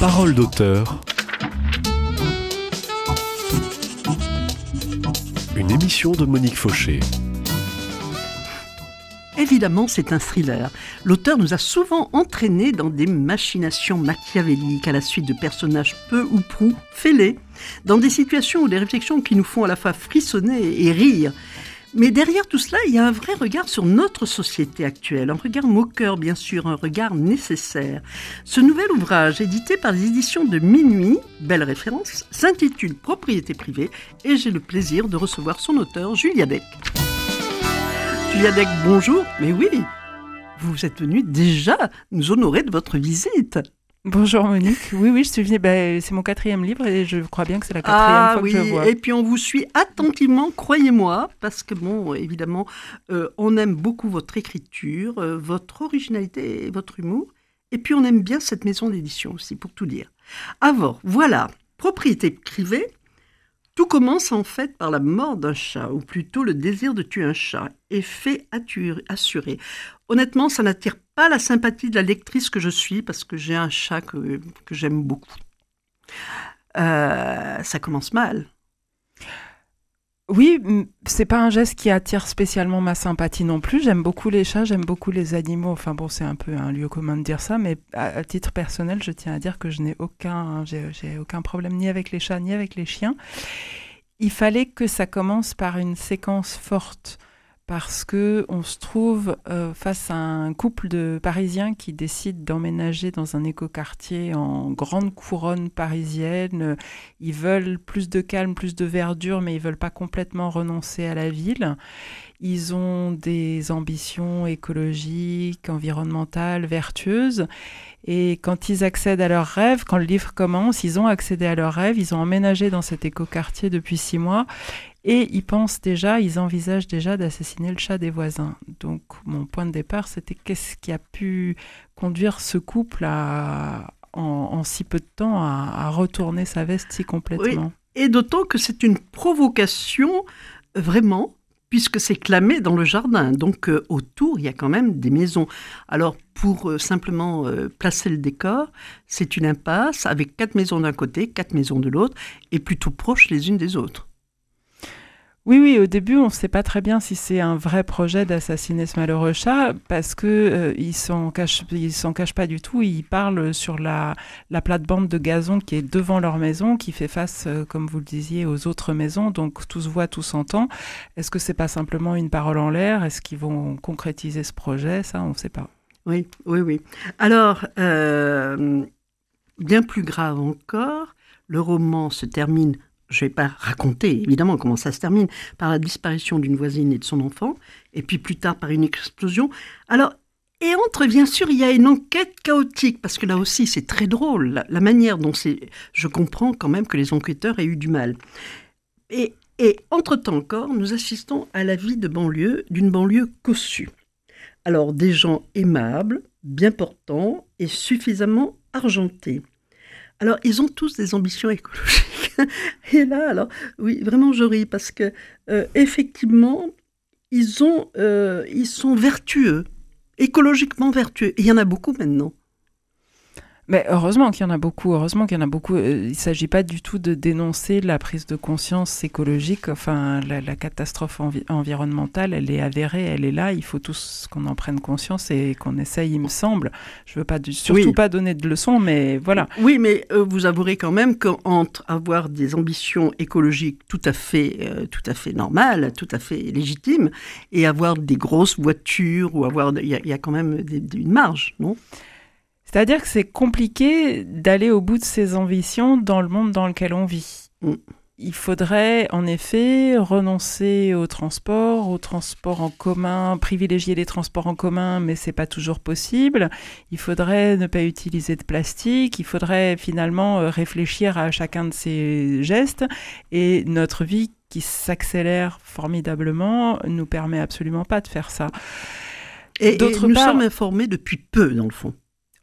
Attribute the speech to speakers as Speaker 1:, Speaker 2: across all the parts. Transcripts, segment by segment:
Speaker 1: Parole d'auteur. Une émission de Monique Fauché.
Speaker 2: Évidemment, c'est un thriller. L'auteur nous a souvent entraînés dans des machinations machiavéliques à la suite de personnages peu ou prou fêlés, dans des situations ou des réflexions qui nous font à la fois frissonner et rire. Mais derrière tout cela, il y a un vrai regard sur notre société actuelle, un regard moqueur bien sûr, un regard nécessaire. Ce nouvel ouvrage, édité par les éditions de Minuit, belle référence, s'intitule Propriété privée et j'ai le plaisir de recevoir son auteur, Julia Deck. Julia Deck, bonjour. Mais oui, vous êtes venue déjà nous honorer de votre visite.
Speaker 3: Bonjour Monique, oui, je suis venue, c'est mon 4e livre et je crois bien que c'est la 4e fois que je vois.
Speaker 2: Et puis on vous suit attentivement, croyez-moi, parce que évidemment, on aime beaucoup votre écriture, votre originalité et votre humour, et puis on aime bien cette maison d'édition aussi, pour tout dire. Alors, voilà, Propriété privée, tout commence en fait par la mort d'un chat, ou plutôt le désir de tuer un chat, effet assuré. Honnêtement, ça n'attire pas la sympathie de la lectrice que je suis, parce que j'ai un chat que j'aime beaucoup. Ça commence mal.
Speaker 3: Oui, c'est pas un geste qui attire spécialement ma sympathie non plus. J'aime beaucoup les chats, j'aime beaucoup les animaux. Enfin bon, c'est un peu un lieu commun de dire ça, mais à titre personnel, je tiens à dire que j'ai aucun problème ni avec les chats ni avec les chiens. Il fallait que ça commence par une séquence forte, parce que on se trouve face à un couple de Parisiens qui décident d'emménager dans un écoquartier en grande couronne parisienne. Ils veulent plus de calme, plus de verdure, mais ils veulent pas complètement renoncer à la ville. Ils ont des ambitions écologiques, environnementales, vertueuses. Et quand ils accèdent à leurs rêves, quand le livre commence, ils ont accédé à leurs rêves, ils ont emménagé dans cet écoquartier depuis 6 mois. Et ils envisagent déjà d'assassiner le chat des voisins. Donc, mon point de départ, c'était qu'est-ce qui a pu conduire ce couple en si peu de temps à retourner sa veste si complètement.
Speaker 2: Oui. Et d'autant que c'est une provocation, vraiment, puisque c'est clamé dans le jardin. Donc, autour, il y a quand même des maisons. Alors, pour simplement placer le décor, c'est une impasse avec 4 maisons d'un côté, 4 maisons de l'autre, et plutôt proches les unes des autres.
Speaker 3: Oui, au début, on ne sait pas très bien si c'est un vrai projet d'assassiner ce malheureux chat, parce que ils s'en cachent pas du tout. Ils parlent sur la plate-bande de gazon qui est devant leur maison, qui fait face, comme vous le disiez, aux autres maisons. Donc, tout se voit, tout s'entend. Est-ce que c'est pas simplement une parole en l'air ? Est-ce qu'ils vont concrétiser ce projet ? Ça, on ne sait pas.
Speaker 2: Oui. Alors, bien plus grave encore, le roman se termine. Je ne vais pas raconter, évidemment, comment ça se termine, par la disparition d'une voisine et de son enfant, et puis plus tard par une explosion. Alors, et entre, bien sûr, il y a une enquête chaotique, parce que là aussi, c'est très drôle, la manière dont c'est... Je comprends quand même que les enquêteurs aient eu du mal. Et entre-temps encore, nous assistons à la vie d'une banlieue cossue. Alors, des gens aimables, bien portants et suffisamment argentés. Alors, ils ont tous des ambitions écologiques. Et là, alors, oui, vraiment, je ris parce que, effectivement, ils sont vertueux, écologiquement vertueux. Et il y en a beaucoup maintenant.
Speaker 3: Mais heureusement qu'il y en a beaucoup. Il ne s'agit pas du tout de dénoncer la prise de conscience écologique. Enfin, la catastrophe environnementale, elle est avérée, elle est là. Il faut tous qu'on en prenne conscience et qu'on essaye, il me semble. Je ne veux surtout pas donner de leçons, mais voilà.
Speaker 2: Oui, mais vous avouerez quand même qu'entre avoir des ambitions écologiques tout à fait normales, tout à fait légitimes, et avoir des grosses voitures, ou il y a quand même une marge, non ?
Speaker 3: C'est-à-dire que c'est compliqué d'aller au bout de ses ambitions dans le monde dans lequel on vit. Il faudrait en effet renoncer au transport en commun, privilégier les transports en commun, mais c'est pas toujours possible. Il faudrait ne pas utiliser de plastique, il faudrait finalement réfléchir à chacun de ces gestes, et notre vie qui s'accélère formidablement nous permet absolument pas de faire ça.
Speaker 2: Et nous sommes informés depuis peu, dans le fond.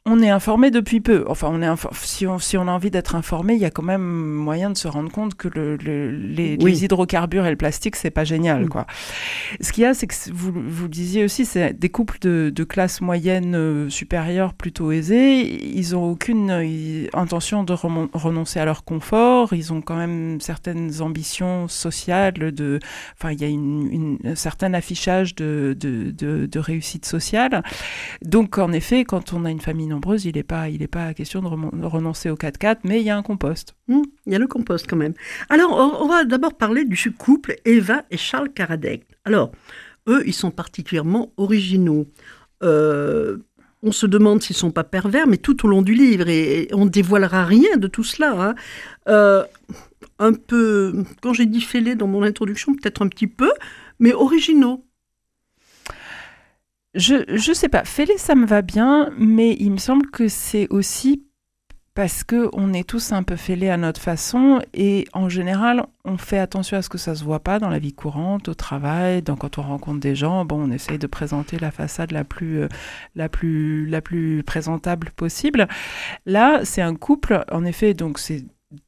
Speaker 3: On est informé depuis peu. Enfin, si on a envie d'être informé, il y a quand même moyen de se rendre compte que les hydrocarbures et le plastique, c'est pas génial, quoi. Ce qu'il y a, c'est que vous le disiez aussi, c'est des couples de classe moyenne supérieure plutôt aisés. Ils ont aucune intention de renoncer à leur confort. Ils ont quand même certaines ambitions sociales. Enfin, il y a un certain affichage de réussite sociale. Donc, en effet, quand on a une famille nombreuse, il n'est pas question de renoncer au 4x4, mais il y a un compost.
Speaker 2: Il y a le compost quand même. Alors, on va d'abord parler du couple Eva et Charles Karadec. Alors, eux, ils sont particulièrement originaux. On se demande s'ils ne sont pas pervers, mais tout au long du livre, et on ne dévoilera rien de tout cela. Un peu, quand j'ai dit fêlés dans mon introduction, peut-être un petit peu, mais originaux.
Speaker 3: Je sais pas, fêlé ça me va bien, mais il me semble que c'est aussi parce qu'on est tous un peu fêlés à notre façon et en général on fait attention à ce que ça se voit pas dans la vie courante, au travail, quand on rencontre des gens, on essaye de présenter la façade la plus présentable possible. Là c'est un couple, en effet, donc c'est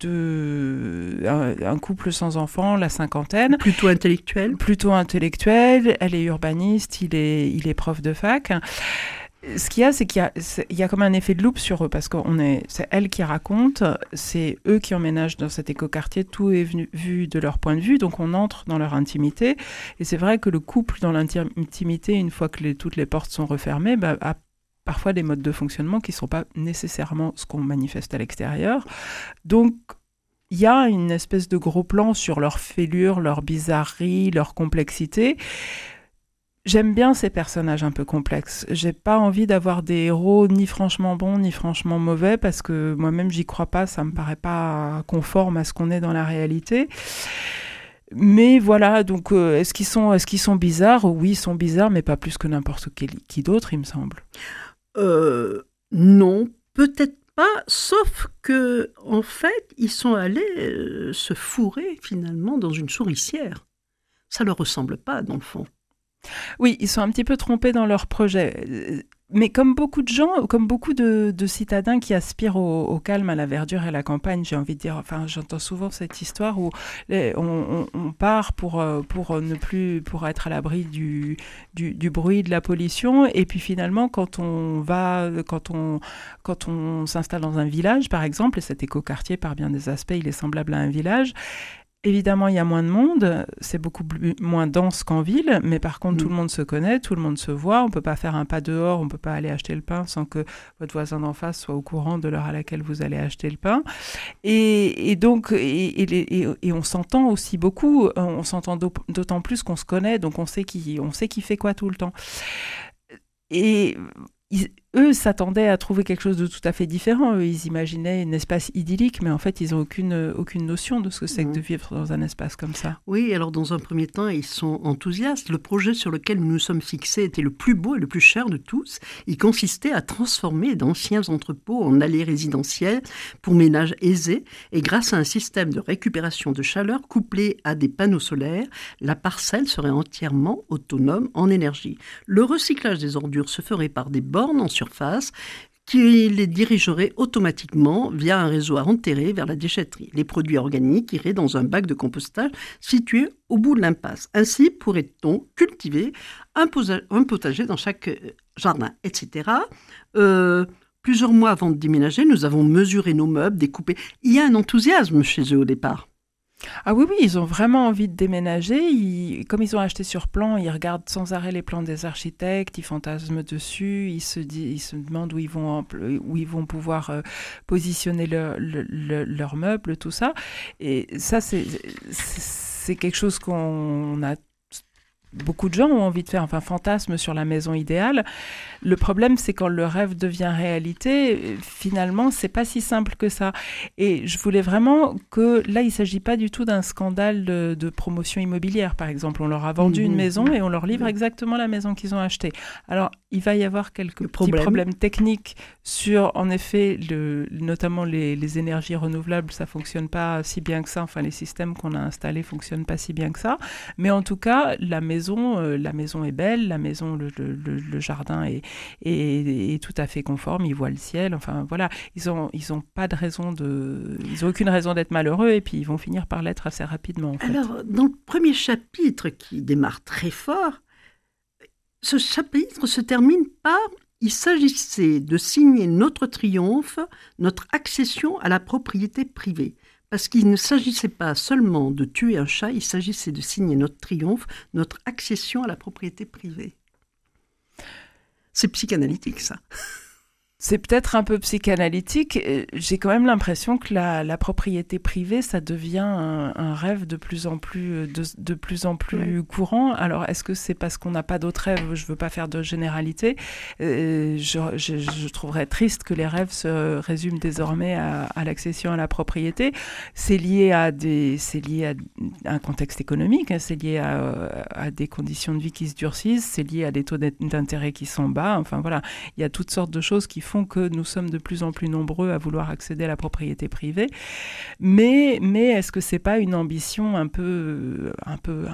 Speaker 3: un couple sans enfants, la cinquantaine.
Speaker 2: Plutôt intellectuel,
Speaker 3: elle est urbaniste, il est prof de fac. Ce qu'il y a, c'est qu'il y a comme un effet de loupe sur eux, parce que c'est elle qui raconte, c'est eux qui emménagent dans cet écoquartier, tout est vu de leur point de vue, donc on entre dans leur intimité. Et c'est vrai que le couple dans l'intimité, une fois que toutes les portes sont refermées, a parfois des modes de fonctionnement qui ne sont pas nécessairement ce qu'on manifeste à l'extérieur. Donc, il y a une espèce de gros plan sur leur fêlure, leur bizarrerie, leur complexité. J'aime bien ces personnages un peu complexes. J'ai pas envie d'avoir des héros ni franchement bons, ni franchement mauvais, parce que moi-même, j'y crois pas, ça me paraît pas conforme à ce qu'on est dans la réalité. Mais voilà, donc est-ce qu'ils sont bizarres ? Oui, ils sont bizarres, mais pas plus que n'importe qui d'autre, il me semble.
Speaker 2: Non, peut-être pas, sauf que en fait, ils sont allés se fourrer finalement dans une souricière. Ça leur ressemble pas, dans le fond.
Speaker 3: Oui, ils sont un petit peu trompés dans leur projet. Mais comme beaucoup de gens, comme beaucoup de citadins qui aspirent au calme, à la verdure et à la campagne, j'ai envie de dire, enfin, j'entends souvent cette histoire où on part pour être à l'abri du bruit, de la pollution, et puis finalement, quand on s'installe dans un village, par exemple, et cet écoquartier, par bien des aspects, il est semblable à un village. Évidemment, il y a moins de monde, c'est beaucoup moins dense qu'en ville, mais par contre, tout le monde se connaît, tout le monde se voit, on ne peut pas faire un pas dehors, on ne peut pas aller acheter le pain sans que votre voisin d'en face soit au courant de l'heure à laquelle vous allez acheter le pain. Et donc, on s'entend aussi beaucoup, on s'entend d'autant plus qu'on se connaît, donc on sait qui fait quoi tout le temps. Et eux s'attendaient à trouver quelque chose de tout à fait différent. Eux, ils imaginaient un espace idyllique, mais en fait, ils n'ont aucune notion de ce que c'est que de vivre dans un espace comme ça.
Speaker 2: Oui, alors dans un premier temps, ils sont enthousiastes. Le projet sur lequel nous nous sommes fixés était le plus beau et le plus cher de tous. Il consistait à transformer d'anciens entrepôts en allées résidentielles pour ménages aisés. Et grâce à un système de récupération de chaleur couplé à des panneaux solaires, la parcelle serait entièrement autonome en énergie. Le recyclage des ordures se ferait par des bornes en surface qui les dirigerait automatiquement via un réseau à enterrer vers la déchetterie. Les produits organiques iraient dans un bac de compostage situé au bout de l'impasse. Ainsi pourrait-on cultiver un potager dans chaque jardin, etc. Plusieurs mois avant de déménager, nous avons mesuré nos meubles, découpé. Il y a un enthousiasme chez eux au départ.
Speaker 3: Ah oui, ils ont vraiment envie de déménager. Comme ils ont acheté sur plan, ils regardent sans arrêt les plans des architectes, ils fantasment dessus, ils se demandent où ils vont pouvoir positionner leurs meubles, tout ça. Et ça, c'est quelque chose qu'on a... Beaucoup de gens ont envie de faire, fantasme sur la maison idéale. Le problème, c'est quand le rêve devient réalité, finalement, c'est pas si simple que ça. Et je voulais vraiment que, là, il s'agit pas du tout d'un scandale de promotion immobilière, par exemple. On leur a vendu une maison et on leur livre exactement la maison qu'ils ont achetée. Alors, il va y avoir quelques petits problèmes techniques sur, en effet, notamment les énergies renouvelables, ça fonctionne pas si bien que ça. Les systèmes qu'on a installés fonctionnent pas si bien que ça. Mais en tout cas, la maison la maison est belle, la maison, le jardin est tout à fait conforme, ils voient le ciel, enfin voilà, ils ont pas de raison ils ont aucune raison d'être malheureux et puis ils vont finir par l'être assez rapidement en fait.
Speaker 2: Alors, dans le premier chapitre qui démarre très fort, ce chapitre se termine par « Il s'agissait de signer notre triomphe, notre accession à la propriété privée ». Parce qu'il ne s'agissait pas seulement de tuer un chat, il s'agissait de signer notre triomphe, notre accession à la propriété privée. C'est psychanalytique, ça.
Speaker 3: C'est peut-être un peu psychanalytique. J'ai quand même l'impression que la propriété privée, ça devient un rêve de plus en plus, de plus en plus courant. Alors, est-ce que c'est parce qu'on n'a pas d'autres rêves ? Je ne veux pas faire de généralité. Je trouverais triste que les rêves se résument désormais à l'accession à la propriété. C'est lié à un contexte économique, hein, c'est lié à des conditions de vie qui se durcissent, c'est lié à des taux d'intérêt qui sont bas. Enfin, voilà, il y a toutes sortes de choses qui font que nous sommes de plus en plus nombreux à vouloir accéder à la propriété privée. Mais est-ce que c'est pas une ambition un peu molle ?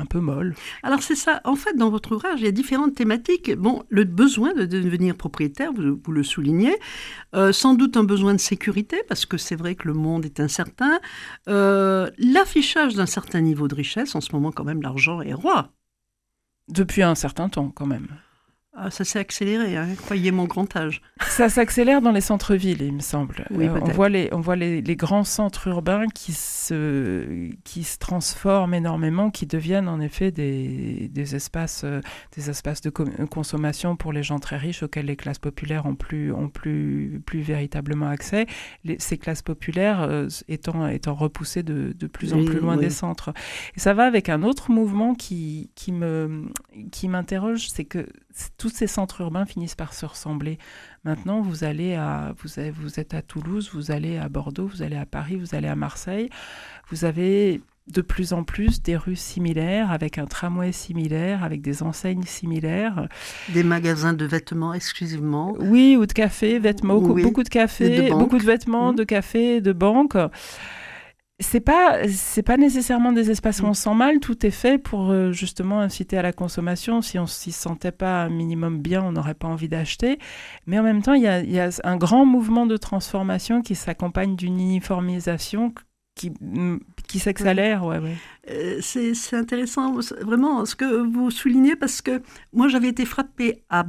Speaker 2: Alors c'est ça. En fait, dans votre ouvrage, il y a différentes thématiques. Bon, le besoin de devenir propriétaire, vous le soulignez. Sans doute un besoin de sécurité, parce que c'est vrai que le monde est incertain. L'affichage d'un certain niveau de richesse. En ce moment, quand même, l'argent est roi.
Speaker 3: Depuis un certain temps, quand même.
Speaker 2: Ah, ça s'est accéléré, hein, croyez mon grand âge.
Speaker 3: Ça s'accélère dans les centres-villes, il me semble.
Speaker 2: Oui,
Speaker 3: on voit les grands centres urbains qui se transforment énormément, qui deviennent en effet des espaces de consommation pour les gens très riches auxquels les classes populaires ont plus véritablement accès. Ces classes populaires étant repoussées de plus en plus loin des centres. Et ça va avec un autre mouvement qui m'interroge, c'est que tous ces centres urbains finissent par se ressembler. Maintenant, vous êtes à Toulouse, vous allez à Bordeaux, vous allez à Paris, vous allez à Marseille. Vous avez de plus en plus des rues similaires, avec un tramway similaire, avec des enseignes similaires.
Speaker 2: Des magasins de vêtements exclusivement.
Speaker 3: Oui, ou de café, vêtements, beaucoup de café, beaucoup de vêtements, de café, de banques. C'est pas nécessairement des espaces où on se sent mal, tout est fait pour justement inciter à la consommation. Si on s'y sentait pas un minimum bien, on n'aurait pas envie d'acheter. Mais en même temps, il y a un grand mouvement de transformation qui s'accompagne d'une uniformisation qui s'accélère. Ouais.
Speaker 2: C'est intéressant, vraiment, ce que vous soulignez, parce que moi, j'avais été frappée à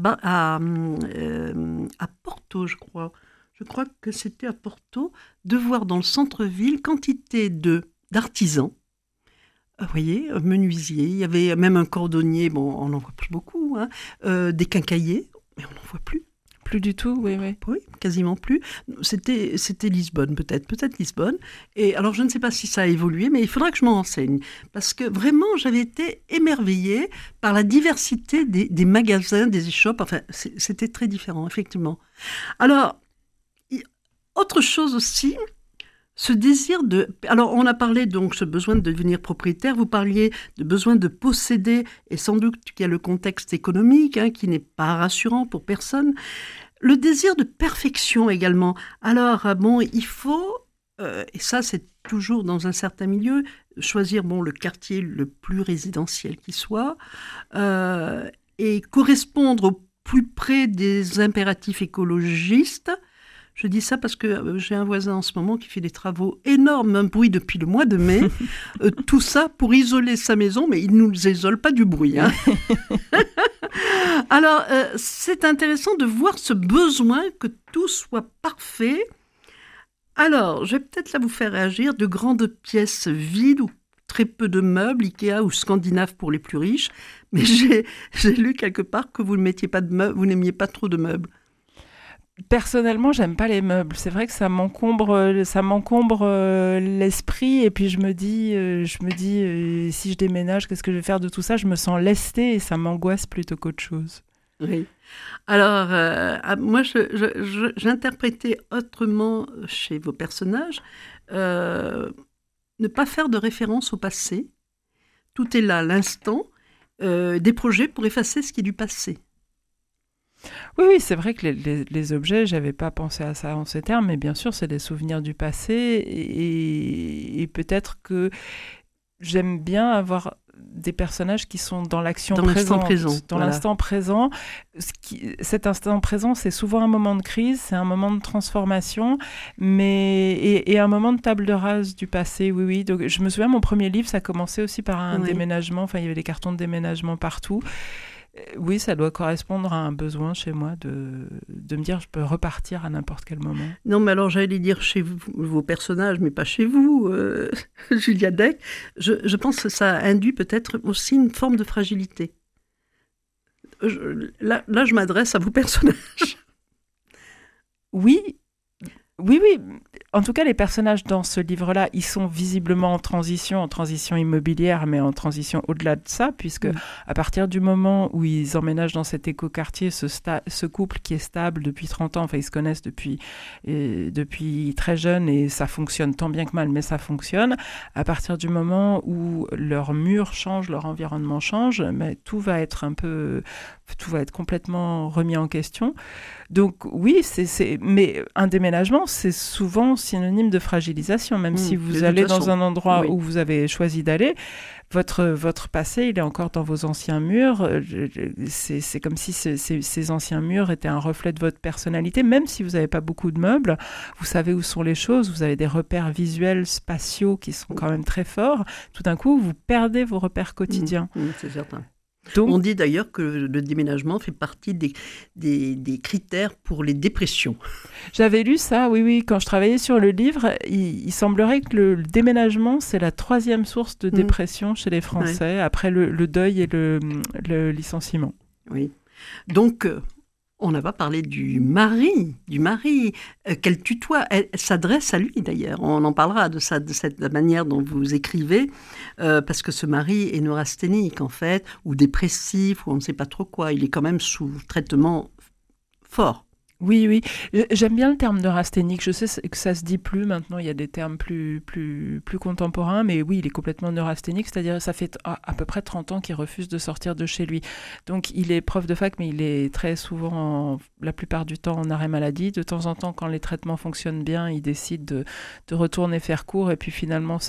Speaker 2: Porto, je crois. Je crois que c'était à Porto, de voir dans le centre-ville quantité d'artisans. Vous voyez, menuisiers, il y avait même un cordonnier, bon, on n'en voit plus beaucoup, hein, des quincailliers, mais on n'en voit plus.
Speaker 3: Plus du tout, oui.
Speaker 2: Oui, quasiment plus. C'était Lisbonne, peut-être Lisbonne. Et alors, je ne sais pas si ça a évolué, mais il faudra que je m'en renseigne. Parce que vraiment, j'avais été émerveillée par la diversité des magasins, des e-shops. Enfin, c'était très différent, effectivement. Alors, autre chose aussi, ce désir de... Alors, on a parlé donc ce besoin de devenir propriétaire, vous parliez de besoin de posséder, et sans doute qu'il y a le contexte économique qui n'est pas rassurant pour personne. Le désir de perfection également. Alors, il faut, et ça c'est toujours dans un certain milieu, choisir le quartier le plus résidentiel qui soit, et correspondre au plus près des impératifs écologistes. Je dis ça parce que j'ai un voisin en ce moment qui fait des travaux énormes, un bruit depuis le mois de mai. Tout ça pour isoler sa maison, mais il ne nous isole pas du bruit. Alors, c'est intéressant de voir ce besoin que tout soit parfait. Alors, je vais peut-être là vous faire réagir. De grandes pièces vides ou très peu de meubles, Ikea ou scandinaves pour les plus riches. Mais j'ai lu quelque part que vous n'aimiez pas trop de meubles.
Speaker 3: Personnellement, j'aime pas les meubles. C'est vrai que ça m'encombre l'esprit. Et puis je me dis, si je déménage, qu'est-ce que je vais faire de tout ça ? Je me sens lestée et ça m'angoisse plutôt qu'autre chose.
Speaker 2: Oui. Alors, moi, j'interprétais autrement chez vos personnages, ne pas faire de référence au passé. Tout est là, l'instant, des projets pour effacer ce qui est du passé.
Speaker 3: Oui, c'est vrai que les objets, j'avais pas pensé à ça en ces termes, mais bien sûr, c'est des souvenirs du passé et peut-être que j'aime bien avoir des personnages qui sont dans l'action
Speaker 2: Dans l'instant
Speaker 3: présente,
Speaker 2: présent,
Speaker 3: dans
Speaker 2: voilà.
Speaker 3: l'instant présent. Cet instant présent, c'est souvent un moment de crise, c'est un moment de transformation, et un moment de table rase du passé. Oui, oui. Donc, je me souviens, mon premier livre, ça commençait aussi par un déménagement. Enfin, il y avait des cartons de déménagement partout. Oui, ça doit correspondre à un besoin chez moi de me dire je peux repartir à n'importe quel moment.
Speaker 2: Non, mais alors j'allais dire chez vous, vos personnages, mais pas chez vous, Julia Deck. Je pense que ça induit peut-être aussi une forme de fragilité. Là, je m'adresse à vos personnages.
Speaker 3: Oui. Oui, oui. En tout cas, les personnages dans ce livre-là, ils sont visiblement en transition immobilière, mais en transition au-delà de ça, puisque à partir du moment où ils emménagent dans cet écoquartier, ce couple qui est stable depuis 30 ans, enfin ils se connaissent depuis très jeune et ça fonctionne tant bien que mal, mais ça fonctionne. À partir du moment où leur mur change, leur environnement change, mais tout va être complètement remis en question. Donc oui, mais un déménagement, c'est souvent synonyme de fragilisation, même si vous allez dans un endroit où vous avez choisi d'aller, votre passé, il est encore dans vos anciens murs. C'est comme si ces anciens murs étaient un reflet de votre personnalité, même si vous n'avez pas beaucoup de meubles, vous savez où sont les choses, vous avez des repères visuels, spatiaux qui sont quand même très forts. Tout d'un coup, vous perdez vos repères quotidiens.
Speaker 2: C'est certain.
Speaker 3: Donc,
Speaker 2: on dit d'ailleurs que le déménagement fait partie des critères pour les dépressions.
Speaker 3: J'avais lu ça, oui. Quand je travaillais sur le livre, il semblerait que le déménagement, c'est la 3e source de dépression chez les Français, après le deuil et le licenciement. Oui.
Speaker 2: Donc, on n'a pas parlé du mari qu'elle tutoie. Elle s'adresse à lui d'ailleurs. On en parlera de cette manière dont vous écrivez, parce que ce mari est neurasthénique en fait, ou dépressif, ou on ne sait pas trop quoi. Il est quand même sous traitement fort.
Speaker 3: Oui. J'aime bien le terme neurasthénique. Je sais que ça se dit plus maintenant. Il y a des termes plus contemporains, mais oui, il est complètement neurasthénique. C'est-à-dire, ça fait à peu près 30 ans qu'il refuse de sortir de chez lui. Donc, il est prof de fac, mais il est très souvent, la plupart du temps, en arrêt maladie. De temps en temps, quand les traitements fonctionnent bien, il décide de retourner faire cours, et puis finalement,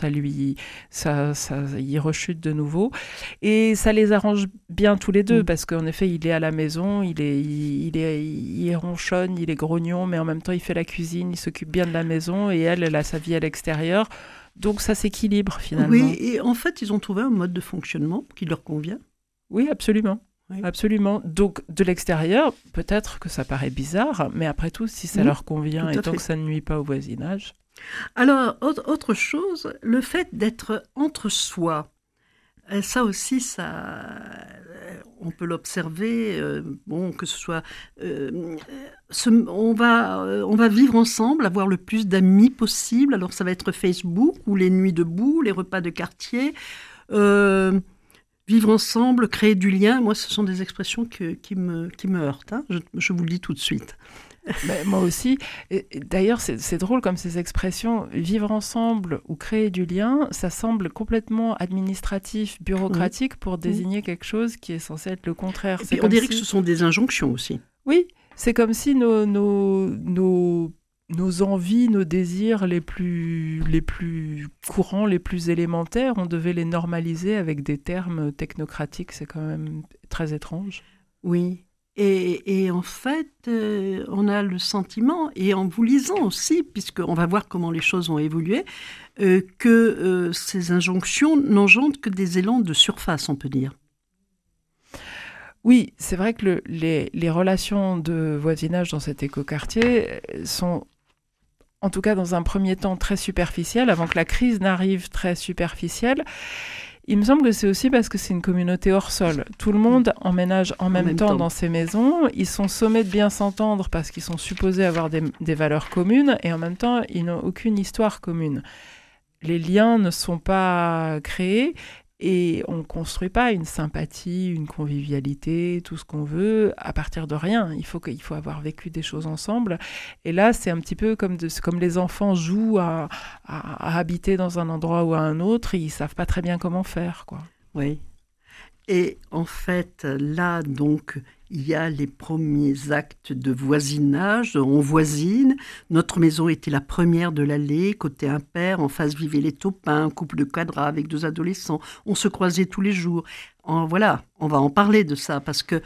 Speaker 3: il rechute de nouveau. Et ça les arrange bien tous les deux, parce qu'en effet, il est à la maison, il ronchonne, il est grognon, mais en même temps il fait la cuisine, il s'occupe bien de la maison, et elle a sa vie à l'extérieur. Donc ça s'équilibre finalement.
Speaker 2: Oui, et en fait ils ont trouvé un mode de fonctionnement qui leur convient.
Speaker 3: Oui, absolument. Oui. Absolument. Donc de l'extérieur, peut-être que ça paraît bizarre, mais après tout, si ça leur convient et tant que ça ne nuit pas au voisinage.
Speaker 2: Alors, autre chose, le fait d'être entre soi, ça aussi, on peut l'observer, que ce soit... on va vivre ensemble, avoir le plus d'amis possible. Alors, ça va être Facebook, ou les nuits debout, les repas de quartier. Vivre ensemble, créer du lien. Moi, ce sont des expressions qui me heurtent. Hein. Je vous le dis tout de suite.
Speaker 3: Mais moi aussi. Et d'ailleurs, c'est drôle comme ces expressions. Vivre ensemble ou créer du lien, ça semble complètement administratif, bureaucratique pour désigner quelque chose qui est censé être le contraire.
Speaker 2: Et puis on dirait que ce sont des injonctions aussi.
Speaker 3: Oui, c'est comme si nos envies, nos désirs les plus courants, les plus élémentaires, on devait les normaliser avec des termes technocratiques. C'est quand même très étrange.
Speaker 2: Oui. Et en fait, on a le sentiment, et en vous lisant aussi, puisqu'on va voir comment les choses ont évolué, que ces injonctions n'engendrent que des élans de surface, on peut dire.
Speaker 3: Oui, c'est vrai que les relations de voisinage dans cet écoquartier sont, en tout cas dans un premier temps, très superficielles, avant que la crise n'arrive, très superficielles. Il me semble que c'est aussi parce que c'est une communauté hors sol. Tout le monde emménage en même temps dans ces maisons. Ils sont sommés de bien s'entendre parce qu'ils sont supposés avoir des valeurs communes, et en même temps, ils n'ont aucune histoire commune. Les liens ne sont pas créés, et on ne construit pas une sympathie, une convivialité, tout ce qu'on veut, à partir de rien. Il faut avoir vécu des choses ensemble. Et là, c'est un petit peu comme les enfants jouent à habiter dans un endroit ou à un autre, et ils ne savent pas très bien comment faire, quoi.
Speaker 2: Oui. Et en fait, là, donc, il y a les premiers actes de voisinage. On voisine. Notre maison était la première de l'allée, côté impair. En face vivaient les Taupin, un couple de quadras avec 2 adolescents. On se croisait tous les jours. Voilà, on va en parler de ça parce que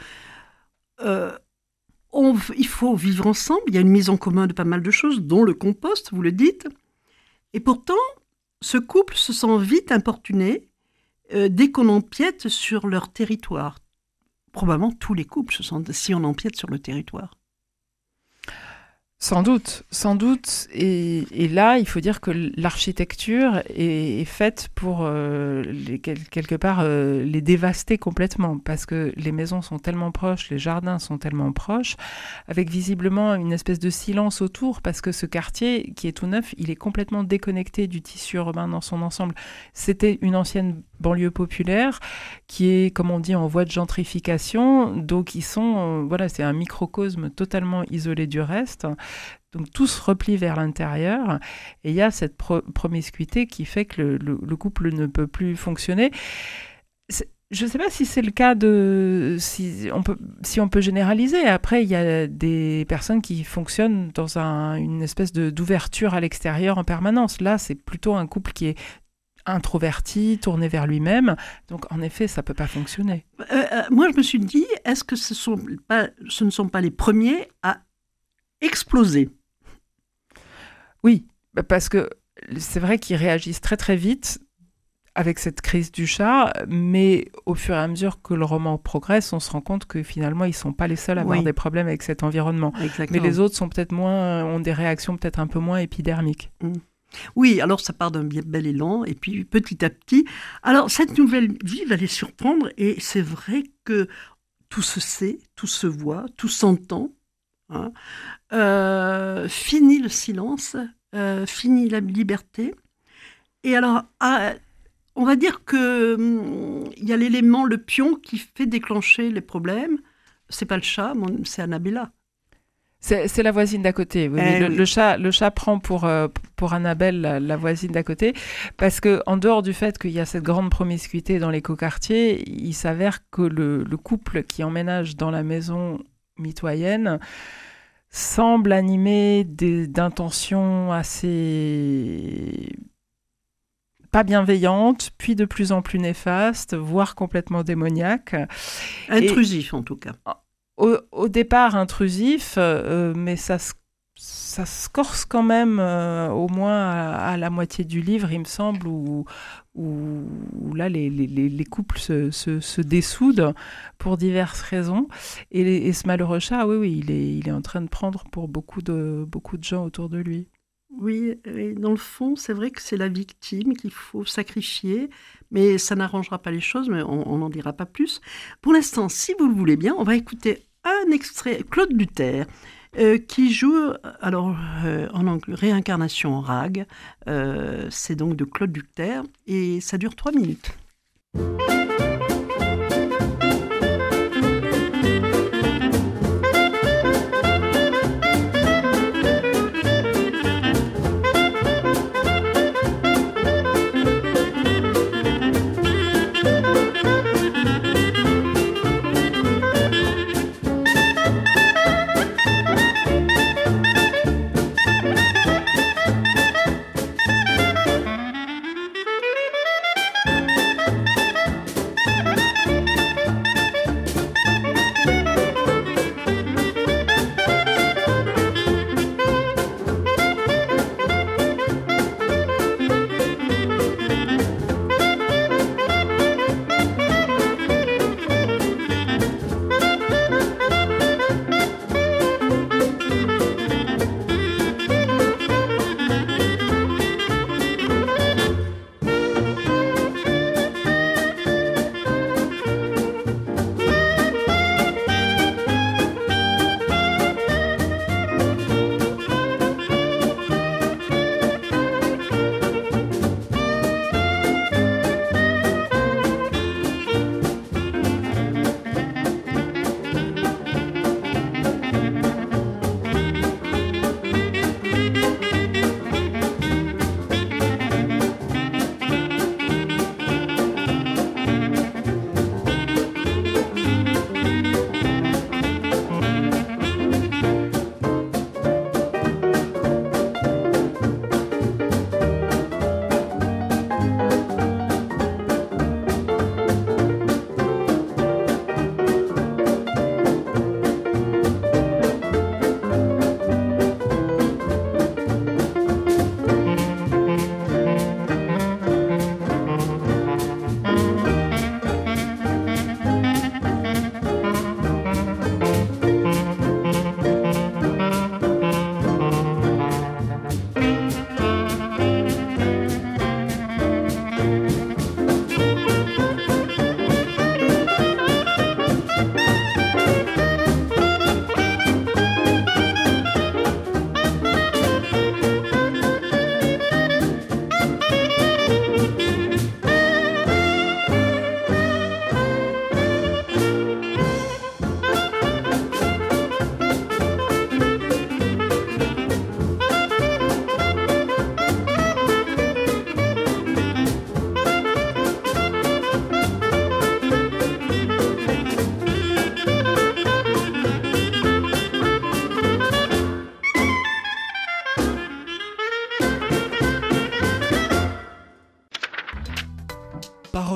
Speaker 2: il faut vivre ensemble. Il y a une mise en commun de pas mal de choses, dont le compost, vous le dites. Et pourtant, ce couple se sent vite importuné dès qu'on empiète sur leur territoire. Probablement tous les couples se sentent si on empiète sur le territoire.
Speaker 3: Sans doute. Et là, il faut dire que l'architecture est faite pour, quelque part, les dévaster complètement, parce que les maisons sont tellement proches, les jardins sont tellement proches, avec visiblement une espèce de silence autour, parce que ce quartier, qui est tout neuf, il est complètement déconnecté du tissu urbain dans son ensemble. C'était une ancienne banlieue populaire qui est, comme on dit, en voie de gentrification. Donc, ils sont, c'est un microcosme totalement isolé du reste. Donc, tout se replie vers l'intérieur. Et il y a cette promiscuité qui fait que le couple ne peut plus fonctionner. Je ne sais pas si c'est le cas si on peut généraliser. Après, il y a des personnes qui fonctionnent dans une espèce d'ouverture à l'extérieur en permanence. Là, c'est plutôt un couple qui est introverti, tourné vers lui-même. Donc, en effet, ça ne peut pas fonctionner.
Speaker 2: Moi, je me suis dit, est-ce que ce ne sont pas les premiers à exploser ?
Speaker 3: Oui, parce que c'est vrai qu'ils réagissent très, très vite avec cette crise du chat, mais au fur et à mesure que le roman progresse, on se rend compte que finalement, ils ne sont pas les seuls à avoir des problèmes avec cet environnement.
Speaker 2: Exactement.
Speaker 3: Mais les autres sont ont des réactions peut-être un peu moins épidermiques.
Speaker 2: Oui, alors ça part d'un bel élan, et puis petit à petit... Alors, cette nouvelle vie va les surprendre, et c'est vrai que tout se sait, tout se voit, tout s'entend. Hein. Fini le silence, fini la liberté. Et alors, on va dire qu'il y a l'élément, le pion, qui fait déclencher les problèmes. C'est pas le chat, c'est Annabella.
Speaker 3: C'est la voisine d'à côté. Oui, oui. Le chat prend pour Annabelle la voisine d'à côté, parce que en dehors du fait qu'il y a cette grande promiscuité dans l'écoquartier, il s'avère que le couple qui emménage dans la maison mitoyenne semble animé d'intentions assez pas bienveillantes, puis de plus en plus néfastes, voire complètement démoniaques.
Speaker 2: Intrusif en tout cas.
Speaker 3: Au départ intrusif, mais ça se corse quand même au moins à la moitié du livre, il me semble, où là les couples se dessoudent pour diverses raisons. Et ce malheureux chat, oui, il est en train de prendre pour beaucoup de gens autour de lui.
Speaker 2: Oui, et dans le fond, c'est vrai que c'est la victime qu'il faut sacrifier, mais ça n'arrangera pas les choses, mais on n'en dira pas plus. Pour l'instant, si vous le voulez bien, on va écouter un extrait, Claude Luther, qui joue en anglais, Réincarnation en Rag. C'est donc de Claude Luther, et ça dure 3 minutes.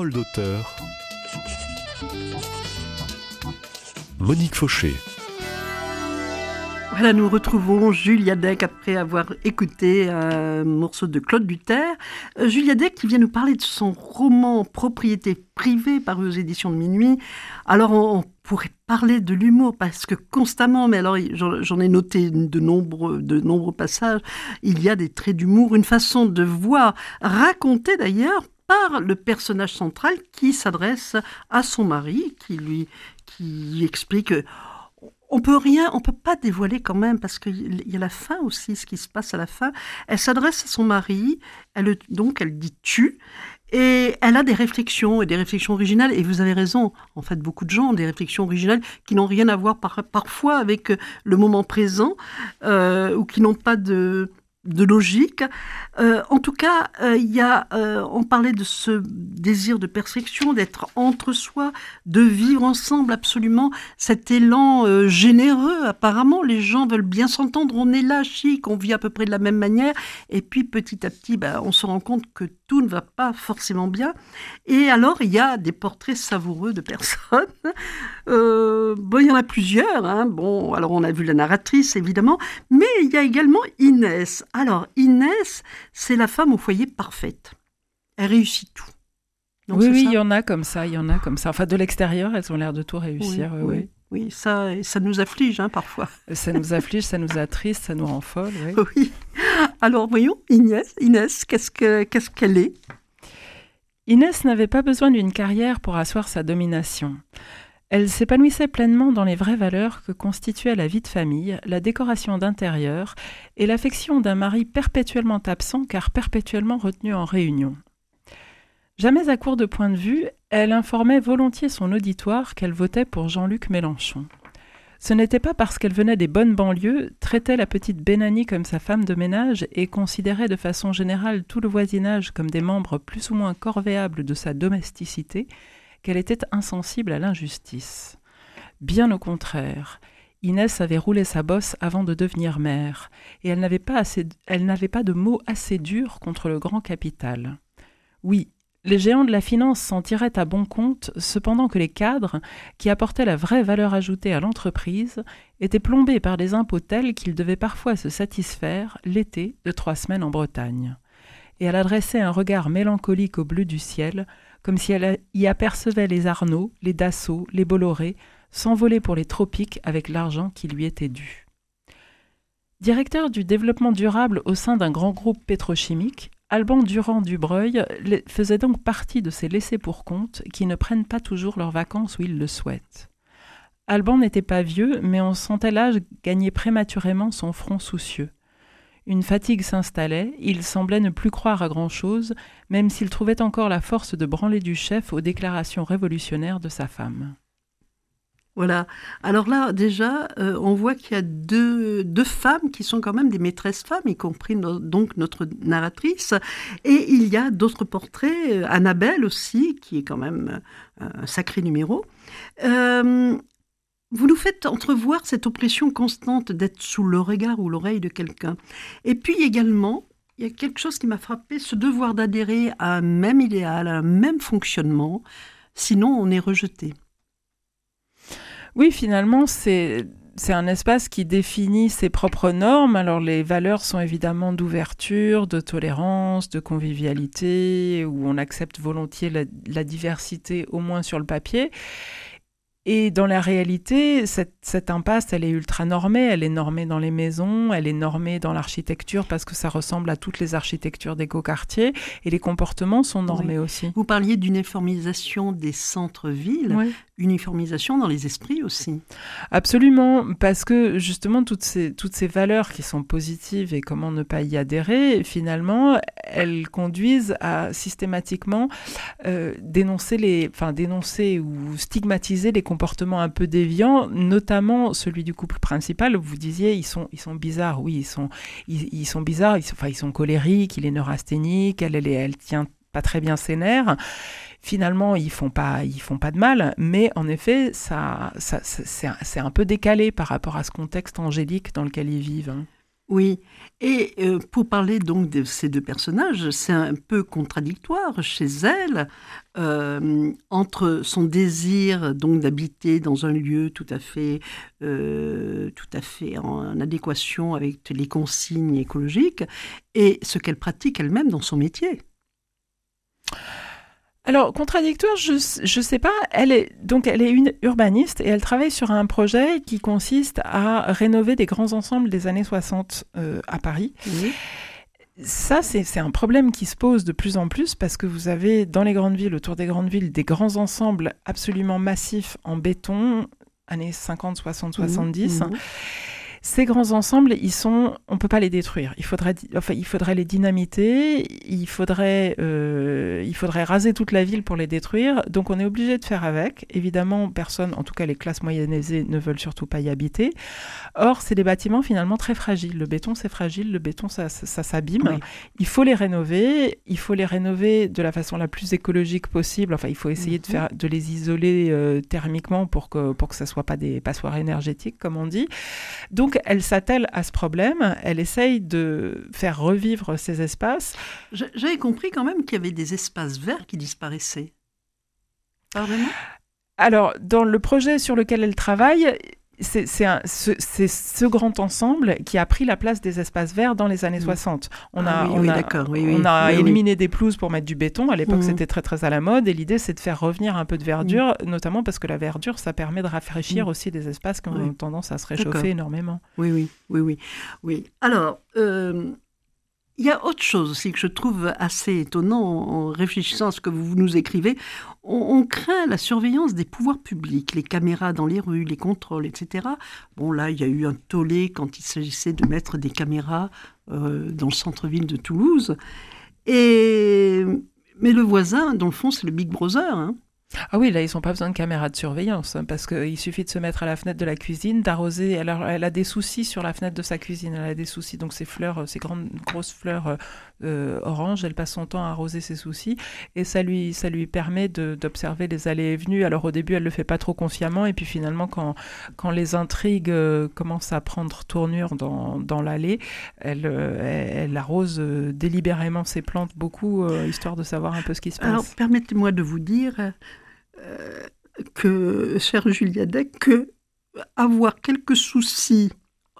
Speaker 1: Parole d'auteur. Monique Fauché.
Speaker 2: Voilà, nous retrouvons Julia Deck après avoir écouté un morceau de Claude Luther. Julia Deck qui vient nous parler de son roman Propriété privée paru aux éditions de Minuit. Alors on pourrait parler de l'humour parce que constamment, mais alors j'en ai noté de nombreux passages, il y a des traits d'humour, une façon de voir racontée d'ailleurs par le personnage central qui s'adresse à son mari, qui explique... On peut pas dévoiler quand même, parce qu'il y a la fin aussi, ce qui se passe à la fin. Elle s'adresse à son mari, elle dit « tu », et elle a des réflexions, et des réflexions originales, et vous avez raison, en fait, beaucoup de gens ont des réflexions originales qui n'ont rien à voir parfois avec le moment présent, ou qui n'ont pas de logique. En tout cas, on parlait de ce désir de perfection, d'être entre soi, de vivre ensemble absolument, cet élan généreux. Apparemment, les gens veulent bien s'entendre, on est là, chic, on vit à peu près de la même manière, et puis petit à petit, on se rend compte que tout ne va pas forcément bien. Et alors, il y a des portraits savoureux de personnes. Il y en a plusieurs. Bon, alors on a vu la narratrice, évidemment, mais il y a également Inès. Alors, Inès, c'est la femme au foyer parfaite. Elle réussit tout.
Speaker 3: Donc, oui, il y en a comme ça, Enfin, de l'extérieur, elles ont l'air de tout réussir.
Speaker 2: Oui, ça nous afflige parfois.
Speaker 3: Ça nous afflige, ça nous attriste, ça nous rend folle.
Speaker 2: Oui. Alors, voyons, Inès, qu'est-ce qu'elle est ?
Speaker 3: Inès n'avait pas besoin d'une carrière pour asseoir sa domination. Elle s'épanouissait pleinement dans les vraies valeurs que constituaient la vie de famille, la décoration d'intérieur et l'affection d'un mari perpétuellement absent car perpétuellement retenu en réunion. Jamais à court de point de vue, elle informait volontiers son auditoire qu'elle votait pour Jean-Luc Mélenchon. Ce n'était pas parce qu'elle venait des bonnes banlieues, traitait la petite Bénanie comme sa femme de ménage et considérait de façon générale tout le voisinage comme des membres plus ou moins corvéables de sa domesticité, qu'elle était insensible à l'injustice. Bien au contraire, Inès avait roulé sa bosse avant de devenir mère, et elle n'avait pas de mots assez durs contre le grand capital. Oui, les géants de la finance s'en tiraient à bon compte, cependant que les cadres, qui apportaient la vraie valeur ajoutée à l'entreprise, étaient plombés par des impôts tels qu'ils devaient parfois se satisfaire, l'été, de 3 semaines en Bretagne. Et elle adressait un regard mélancolique au bleu du ciel, comme si elle y apercevait les Arnaud, les Dassault, les Bolloré, s'envoler pour les tropiques avec l'argent qui lui était dû. Directeur du développement durable au sein d'un grand groupe pétrochimique, Alban Durand-Dubreuil faisait donc partie de ces laissés-pour-compte qui ne prennent pas toujours leurs vacances où ils le souhaitent. Alban n'était pas vieux, mais on sentait l'âge gagner prématurément son front soucieux. Une fatigue s'installait, il semblait ne plus croire à grand-chose, même s'il trouvait encore la force de branler du chef aux déclarations révolutionnaires de sa femme.
Speaker 2: Voilà. Alors là, déjà, on voit qu'il y a deux femmes qui sont quand même des maîtresses femmes, y compris donc notre narratrice. Et il y a d'autres portraits, Annabelle aussi, qui est quand même un sacré numéro. Vous nous faites entrevoir cette oppression constante d'être sous le regard ou l'oreille de quelqu'un. Et puis également, il y a quelque chose qui m'a frappé, ce devoir d'adhérer à un même idéal, à un même fonctionnement, sinon on est rejeté.
Speaker 3: Oui, finalement, c'est un espace qui définit ses propres normes. Alors les valeurs sont évidemment d'ouverture, de tolérance, de convivialité, où on accepte volontiers la diversité, au moins sur le papier. Et dans la réalité, cette impasse, elle est ultra normée. Elle est normée dans les maisons, elle est normée dans l'architecture parce que ça ressemble à toutes les architectures d'écoquartiers. Et les comportements sont normés aussi.
Speaker 2: Vous parliez d'uniformisation des centres-villes, uniformisation dans les esprits aussi.
Speaker 3: Absolument, parce que justement, toutes ces valeurs qui sont positives et comment ne pas y adhérer, finalement, elles conduisent à systématiquement dénoncer ou stigmatiser les comportements un peu déviants, notamment celui du couple principal. Vous disiez, ils sont bizarres. Oui, ils sont bizarres. Ils sont colériques, il est neurasthénique, elle tient pas très bien ses nerfs. Finalement, ils font pas de mal, mais en effet, c'est un peu décalé par rapport à ce contexte angélique dans lequel ils vivent.
Speaker 2: Oui, et pour parler donc de ces deux personnages, c'est un peu contradictoire chez elle, entre son désir donc d'habiter dans un lieu tout à fait en adéquation avec les consignes écologiques, et ce qu'elle pratique elle-même dans son métier.
Speaker 3: Alors, contradictoire, je sais pas. Elle est une urbaniste et elle travaille sur un projet qui consiste à rénover des grands ensembles des années 60 à Paris.
Speaker 2: Oui.
Speaker 3: Ça, c'est un problème qui se pose de plus en plus parce que vous avez dans les grandes villes, autour des grandes villes, des grands ensembles absolument massifs en béton, années 50, 60, 70. Ces grands ensembles, on peut pas les détruire. Il faudrait les dynamiter, il faudrait raser toute la ville pour les détruire. Donc on est obligé de faire avec. Évidemment, personne, en tout cas les classes moyennes aisées, ne veulent surtout pas y habiter. Or, c'est des bâtiments finalement très fragiles. Le béton, c'est fragile. Le béton, ça s'abîme. Oui. Il faut les rénover. Il faut les rénover de la façon la plus écologique possible. Enfin, il faut essayer de les isoler thermiquement pour que ça soit pas des passoires énergétiques, comme on dit. Donc, elle s'attelle à ce problème, elle essaye de faire revivre ces espaces.
Speaker 2: J'avais compris quand même qu'il y avait des espaces verts qui disparaissaient. Pardonnez-moi ?
Speaker 3: Alors, dans le projet sur lequel elle travaille, c'est ce grand ensemble qui a pris la place des espaces verts dans les années 60. On a éliminé des pelouses pour mettre du béton. À l'époque, c'était très, très à la mode. Et l'idée, c'est de faire revenir un peu de verdure, notamment parce que la verdure, ça permet de rafraîchir aussi des espaces qui ont tendance à se réchauffer énormément.
Speaker 2: Oui. Alors, il y a autre chose aussi que je trouve assez étonnant en réfléchissant à ce que vous nous écrivez. On craint la surveillance des pouvoirs publics, les caméras dans les rues, les contrôles, etc. Bon, là, il y a eu un tollé quand il s'agissait de mettre des caméras dans le centre-ville de Toulouse. Mais le voisin, dans le fond, c'est le Big Brother, hein.
Speaker 3: Ah oui, là, ils n'ont pas besoin de caméras de surveillance, hein, parce qu'il suffit de se mettre à la fenêtre de la cuisine, d'arroser. Elle a des soucis sur la fenêtre de sa cuisine, elle a des soucis. Donc ces grosses fleurs oranges, elle passe son temps à arroser ses soucis. Et ça lui permet d'observer les allées et venues. Alors au début, elle ne le fait pas trop consciemment. Et puis finalement, quand les intrigues commencent à prendre tournure dans l'allée, elle arrose délibérément ses plantes beaucoup, histoire de savoir un peu ce qui se passe.
Speaker 2: Alors permettez-moi de vous dire... chère Julia Deck, que avoir quelques soucis,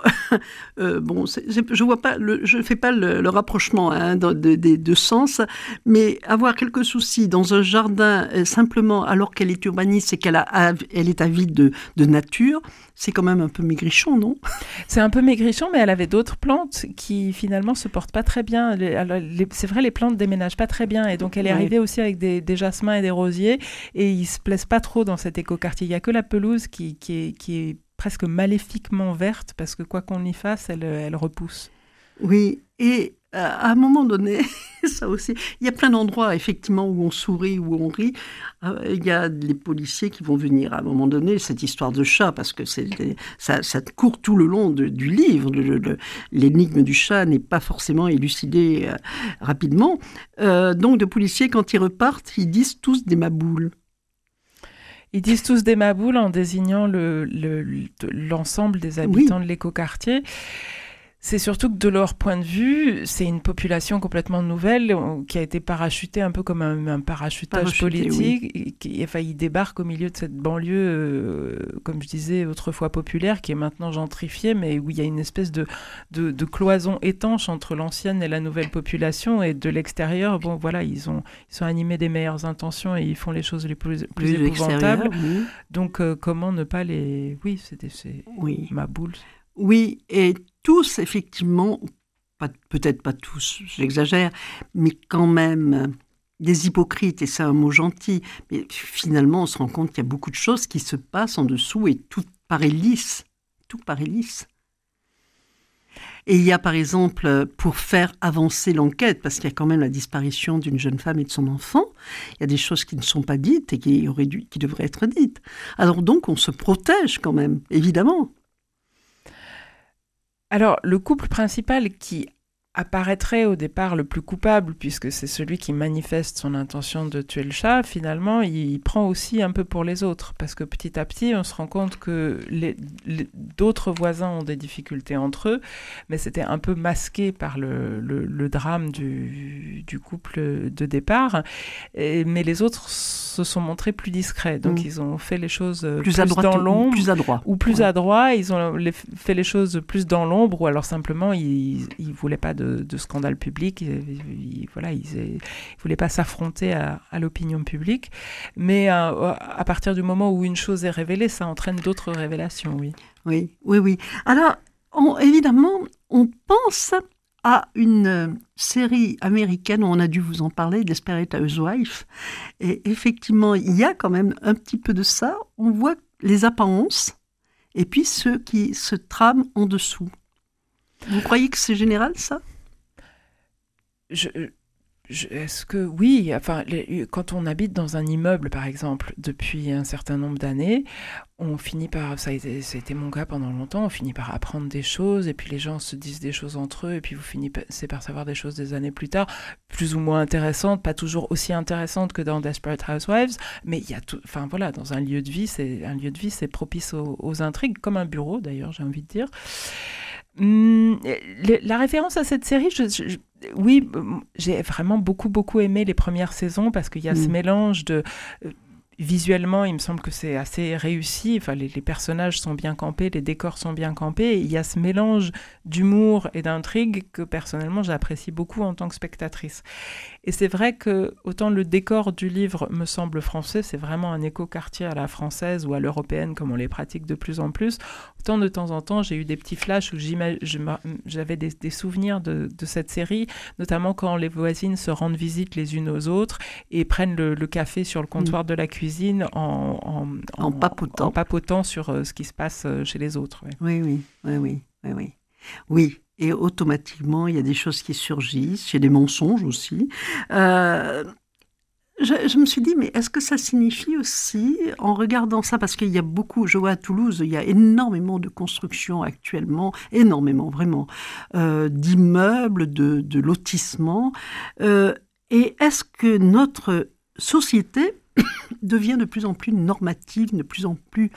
Speaker 2: je fais pas le rapprochement des deux sens, mais avoir quelques soucis dans un jardin simplement alors qu'elle est urbaniste et qu'elle est avide de nature, c'est quand même un peu maigrichon, non ?
Speaker 3: C'est un peu maigrichon, mais elle avait d'autres plantes qui finalement se portent pas très bien. C'est vrai, les plantes déménagent pas très bien, et donc elle est arrivée aussi avec des jasmins et des rosiers, et ils se plaisent pas trop dans cet écoquartier. Il y a que la pelouse qui est presque maléfiquement verte, parce que quoi qu'on y fasse, elle repousse.
Speaker 2: Oui, et à un moment donné, ça aussi, il y a plein d'endroits effectivement où on sourit, où on rit. Il y a les policiers qui vont venir à un moment donné, cette histoire de chat, parce que ça court tout le long du livre. L'énigme du chat n'est pas forcément élucidée rapidement. Donc de policiers, quand ils repartent, ils disent tous des maboules.
Speaker 3: Ils disent tous des maboules en désignant l'ensemble des habitants de l'écoquartier. C'est surtout que de leur point de vue, c'est une population complètement nouvelle qui a été parachutée un peu comme un parachutage politique. Oui. Ils débarquent au milieu de cette banlieue, comme je disais, autrefois populaire, qui est maintenant gentrifiée, mais où il y a une espèce de cloison étanche entre l'ancienne et la nouvelle population. Et de l'extérieur, bon voilà, ils sont animés des meilleures intentions et ils font les choses les plus épouvantables. Oui. Donc comment ne pas les... Oui, c'est maboules.
Speaker 2: Oui, et tous, effectivement, peut-être pas tous, j'exagère, mais quand même des hypocrites, et c'est un mot gentil, mais finalement on se rend compte qu'il y a beaucoup de choses qui se passent en dessous et tout paraît lisse. Et il y a par exemple, pour faire avancer l'enquête, parce qu'il y a quand même la disparition d'une jeune femme et de son enfant, il y a des choses qui ne sont pas dites et qui devraient être dites. Alors donc on se protège quand même, évidemment.
Speaker 3: Alors, le couple principal qui apparaîtrait au départ le plus coupable, puisque c'est celui qui manifeste son intention de tuer le chat, finalement, il prend aussi un peu pour les autres. Parce que petit à petit, on se rend compte que d'autres voisins ont des difficultés entre eux, mais c'était un peu masqué par le drame du couple de départ. Mais les autres se sont montrés plus discrets. Donc, ils ont fait les choses plus dans l'ombre. Plus adroits. Ils ont fait les choses plus dans l'ombre, ou alors simplement, ils ne voulaient pas de scandale public. Ils voulaient pas s'affronter à l'opinion publique. Mais à partir du moment où une chose est révélée, ça entraîne d'autres révélations, oui.
Speaker 2: Oui. Alors, évidemment, on pense à une série américaine, on a dû vous en parler, Desperate Housewives. Et effectivement, il y a quand même un petit peu de ça. On voit les apparences et puis ceux qui se trament en dessous. Vous croyez que c'est général, ça ?
Speaker 3: Est-ce que oui, enfin, quand on habite dans un immeuble, par exemple, depuis un certain nombre d'années, on finit par, ça a été mon cas pendant longtemps, on finit par apprendre des choses, et puis les gens se disent des choses entre eux, et puis vous finissez par savoir des choses des années plus tard, plus ou moins intéressantes, pas toujours aussi intéressantes que dans Desperate Housewives, mais il y a tout, enfin voilà, dans un lieu de vie, c'est propice aux intrigues, comme un bureau d'ailleurs, j'ai envie de dire. La référence à cette série, oui, j'ai vraiment beaucoup aimé les premières saisons parce qu'il y a ce mélange de... Visuellement, il me semble que c'est assez réussi. Enfin, les personnages sont bien campés, les décors sont bien campés. Et il y a ce mélange d'humour et d'intrigue que personnellement j'apprécie beaucoup en tant que spectatrice. Et c'est vrai que autant le décor du livre me semble français, c'est vraiment un éco-quartier à la française ou à l'européenne comme on les pratique de plus en plus. Autant de temps en temps, j'ai eu des petits flashs où j'avais des souvenirs de cette série, notamment quand les voisines se rendent visite les unes aux autres et prennent le café sur le comptoir de la cuisine en papotant sur ce qui se passe chez les autres.
Speaker 2: Oui. Oui, et automatiquement, il y a des choses qui surgissent, il y a des mensonges aussi. Je me suis dit, mais est-ce que ça signifie aussi, en regardant ça, parce qu'il y a beaucoup, je vois à Toulouse, il y a énormément de constructions actuellement, énormément, vraiment, d'immeubles, de lotissements. Et est-ce que notre société devient de plus en plus normative, de plus en plus...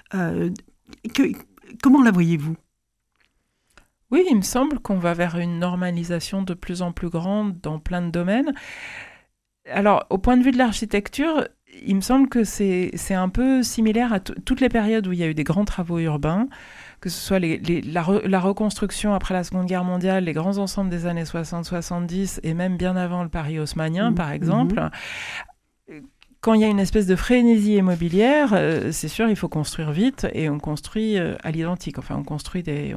Speaker 2: comment la voyez-vous ?
Speaker 3: Oui, il me semble qu'on va vers une normalisation de plus en plus grande dans plein de domaines. Alors, au point de vue de l'architecture, il me semble que c'est un peu similaire à toutes les périodes où il y a eu des grands travaux urbains, que ce soit la reconstruction après la Seconde Guerre mondiale, les grands ensembles des années 60-70 et même bien avant le Paris haussmannien, par exemple. Quand il y a une espèce de frénésie immobilière, c'est sûr, il faut construire vite et on construit à l'identique. Enfin, on construit des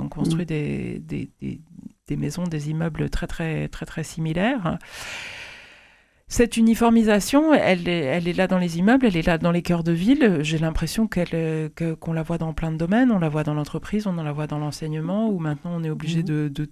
Speaker 3: maisons, des immeubles très similaires. Cette uniformisation, elle est là dans les immeubles, elle est là dans les cœurs de ville. J'ai l'impression qu'on la voit dans plein de domaines. On la voit dans l'entreprise, on la voit dans l'enseignement, où maintenant on est obligé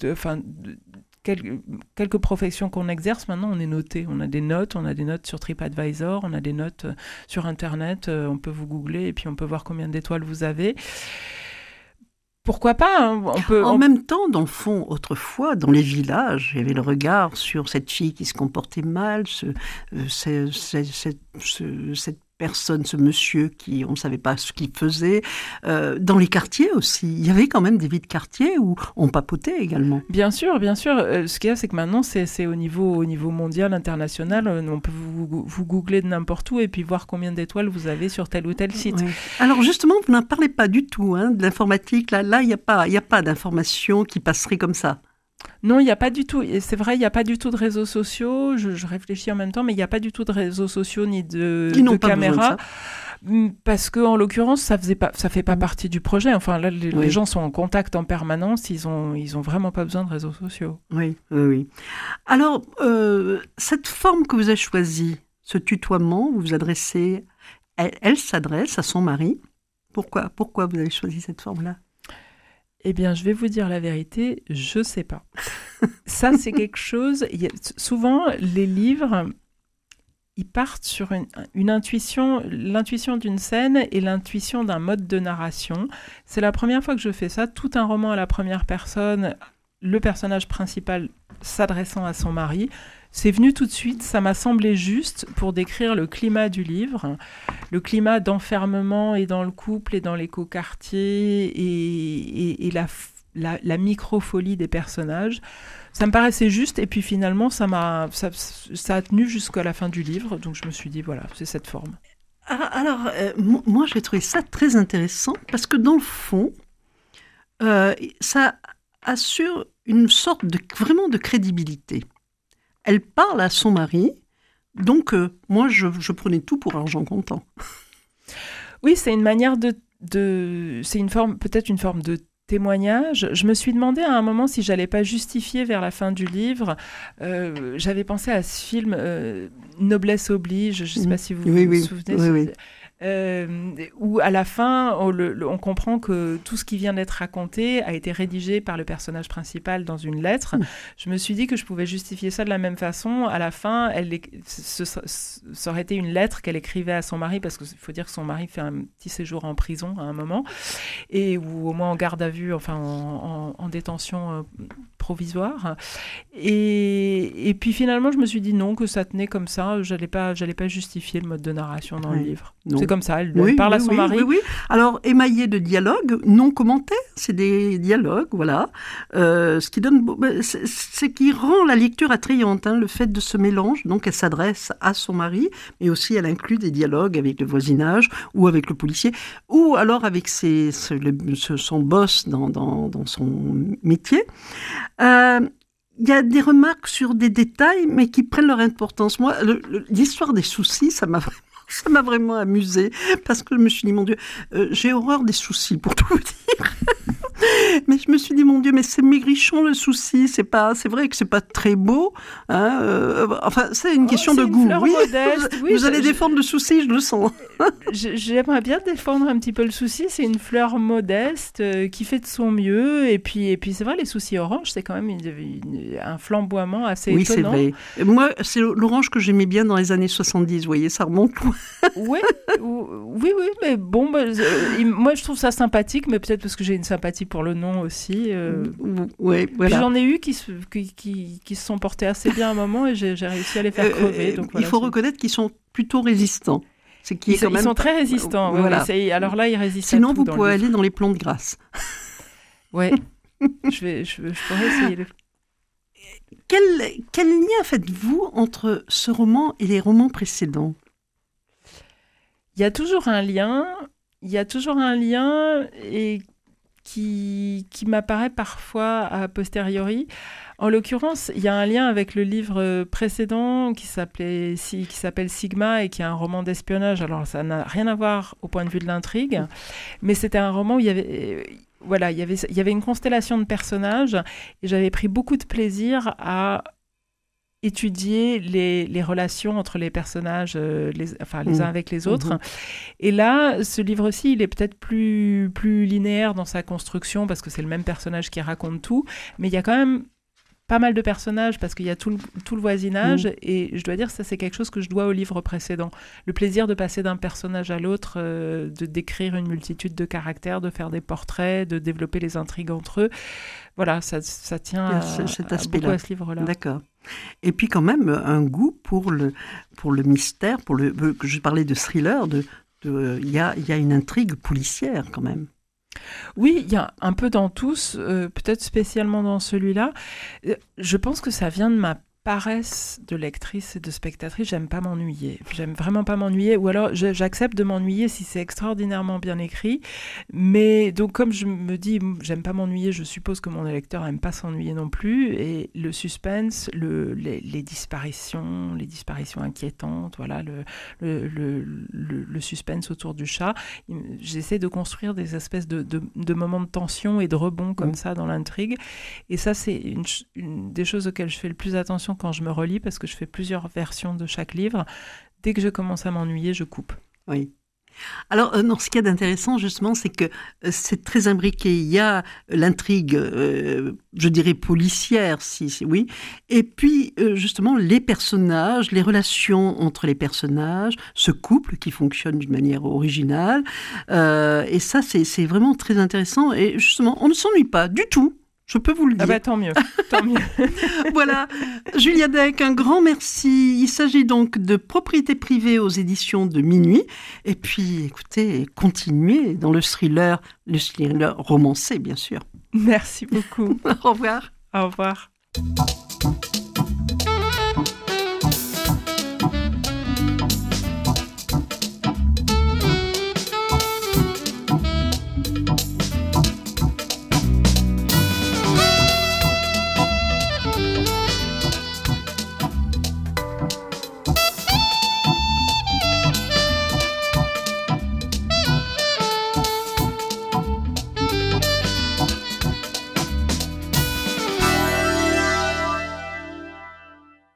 Speaker 3: quelques professions qu'on exerce, maintenant on est noté. On a des notes sur TripAdvisor, on a des notes sur Internet, on peut vous googler et puis on peut voir combien d'étoiles vous avez. Pourquoi pas, hein,
Speaker 2: En même temps, dans le fond, autrefois, dans les villages, il y avait le regard sur cette fille qui se comportait mal, cette personne, ce monsieur qui, on ne savait pas ce qu'il faisait. Dans les quartiers aussi, il y avait quand même des vies de quartier où on papotait également.
Speaker 3: Bien sûr. Ce qu'il y a, c'est que maintenant, c'est au niveau mondial, international, on peut vous googler de n'importe où et puis voir combien d'étoiles vous avez sur tel ou tel site.
Speaker 2: Oui. Alors justement, vous n'en parlez pas du tout de l'informatique. Là, il n'y a pas d'information qui passerait comme ça.
Speaker 3: Non, il n'y a pas du tout. C'est vrai, il n'y a pas du tout de réseaux sociaux. Je réfléchis en même temps, mais il n'y a pas du tout de réseaux sociaux ni de caméras. Parce que en l'occurrence, ça fait pas partie du projet. Enfin, là, les gens sont en contact en permanence. Ils ont vraiment pas besoin de réseaux sociaux.
Speaker 2: Oui. Alors, cette forme que vous avez choisie, ce tutoiement, vous vous adressez, elle s'adresse à son mari. Pourquoi vous avez choisi cette forme-là ?
Speaker 3: Eh bien, je vais vous dire la vérité, je sais pas. Ça, c'est quelque chose... Souvent, les livres, ils partent sur une intuition, l'intuition d'une scène et l'intuition d'un mode de narration. C'est la première fois que je fais ça. Tout un roman à la première personne, le personnage principal s'adressant à son mari. C'est venu tout de suite, ça m'a semblé juste pour décrire le climat du livre, le climat d'enfermement et dans le couple et dans l'écoquartier et la micro-folie des personnages. Ça me paraissait juste et puis finalement ça a tenu jusqu'à la fin du livre, donc je me suis dit voilà, c'est cette forme.
Speaker 2: Alors, moi j'ai trouvé ça très intéressant parce que dans le fond, ça assure une sorte vraiment de crédibilité. Elle parle à son mari, donc moi je prenais tout pour argent comptant.
Speaker 3: Oui, c'est une manière c'est une forme, peut-être une forme de témoignage. Je me suis demandé à un moment si j'allais pas justifier vers la fin du livre. J'avais pensé à ce film Noblesse oblige, je ne sais pas si vous vous souvenez.
Speaker 2: Oui.
Speaker 3: Où à la fin, on comprend que tout ce qui vient d'être raconté a été rédigé par le personnage principal dans une lettre. Je me suis dit que je pouvais justifier ça de la même façon. À la fin, ça aurait été une lettre qu'elle écrivait à son mari, parce qu'il faut dire que son mari fait un petit séjour en prison à un moment, ou au moins en garde à vue, enfin en détention provisoire. Et puis finalement, je me suis dit non, que ça tenait comme ça. J'allais pas justifier le mode de narration dans le livre. Non. C'est comme ça, elle parle à son mari.
Speaker 2: Oui. Alors, émaillé de dialogues, non commentés, c'est des dialogues, voilà. Ce qui donne, c'est qui rend la lecture attrayante, le fait de ce mélange. Donc, elle s'adresse à son mari, mais aussi elle inclut des dialogues avec le voisinage ou avec le policier, ou alors avec son boss dans son métier. Il y a des remarques sur des détails, mais qui prennent leur importance. Moi, l'histoire des soucis, ça m'a vraiment amusée, parce que je me suis dit, mon Dieu, j'ai horreur des soucis, pour tout vous dire. Mais je me suis dit, mon Dieu, mais c'est maigrichon le souci, c'est vrai que c'est pas très beau, enfin, c'est une question de goût.
Speaker 3: Oui, modeste.
Speaker 2: Vous allez défendre le souci, je le sens.
Speaker 3: J'aimerais bien défendre un petit peu le souci, c'est une fleur modeste qui fait de son mieux, et puis c'est vrai, les soucis orange, c'est quand même un flamboiement assez étonnant.
Speaker 2: Oui, c'est vrai. Moi, c'est l'orange que j'aimais bien dans les années 70, vous voyez, ça remonte loin.
Speaker 3: Oui, mais bon, moi je trouve ça sympathique, mais peut-être parce que j'ai une sympathie pour le nom aussi.
Speaker 2: Oui, voilà.
Speaker 3: Puis j'en ai eu qui se sont portés assez bien à un moment et j'ai réussi à les faire crever. Donc voilà,
Speaker 2: il faut reconnaître qu'ils sont plutôt résistants. Ils
Speaker 3: sont très résistants.
Speaker 2: Voilà.
Speaker 3: Alors là, ils résistent.
Speaker 2: Sinon, vous pouvez aller dans les plantes grasses.
Speaker 3: Oui, je pourrais essayer.
Speaker 2: Quel lien faites-vous entre ce roman et les romans précédents ?
Speaker 3: Il y a toujours un lien et qui m'apparaît parfois a posteriori. En l'occurrence, il y a un lien avec le livre précédent qui s'appelle Sigma et qui est un roman d'espionnage. Alors, ça n'a rien à voir au point de vue de l'intrigue, mais c'était un roman où il y avait une constellation de personnages et j'avais pris beaucoup de plaisir à étudier les relations entre les personnages, les uns avec les autres. Et là, ce livre-ci, il est peut-être plus linéaire dans sa construction parce que c'est le même personnage qui raconte tout, mais il y a quand même pas mal de personnages parce qu'il y a tout le voisinage et je dois dire ça c'est quelque chose que je dois au livre précédent. Le plaisir de passer d'un personnage à l'autre, de décrire une multitude de caractères, de faire des portraits, de développer les intrigues entre eux. Voilà, ça tient
Speaker 2: cet
Speaker 3: aspect-là. Beaucoup à ce livre-là.
Speaker 2: D'accord. Et puis quand même un goût pour le mystère, que je parlais de thriller, il y a une intrigue policière quand même.
Speaker 3: Oui, il y a un peu dans tous, peut-être spécialement dans celui-là. Je pense que ça vient de ma paresse de lectrice et de spectatrice. J'aime vraiment pas m'ennuyer, ou alors j'accepte de m'ennuyer si c'est extraordinairement bien écrit, mais donc comme je me dis j'aime pas m'ennuyer, je suppose que mon lecteur aime pas s'ennuyer non plus, et le suspense, les disparitions inquiétantes, voilà, le suspense autour du chat, j'essaie de construire des espèces de moments de tension et de rebond comme ça dans l'intrigue, et ça c'est une des choses auxquelles je fais le plus attention quand je me relis, parce que je fais plusieurs versions de chaque livre. Dès que je commence à m'ennuyer, je coupe.
Speaker 2: Oui. Alors, non, ce qu'il y a d'intéressant, justement, c'est que c'est très imbriqué. Il y a l'intrigue, je dirais policière, oui. Et puis, justement, les personnages, les relations entre les personnages, ce couple qui fonctionne d'une manière originale. Et ça, c'est vraiment très intéressant. Et justement, on ne s'ennuie pas du tout. Je peux vous le dire.
Speaker 3: Ah bah tant mieux, tant mieux.
Speaker 2: Voilà, Julia Deck, un grand merci. Il s'agit donc de Propriété privée aux éditions de Minuit. Et puis, écoutez, continuez dans le thriller romancé, bien sûr.
Speaker 3: Merci beaucoup.
Speaker 2: Au revoir.
Speaker 3: Au revoir.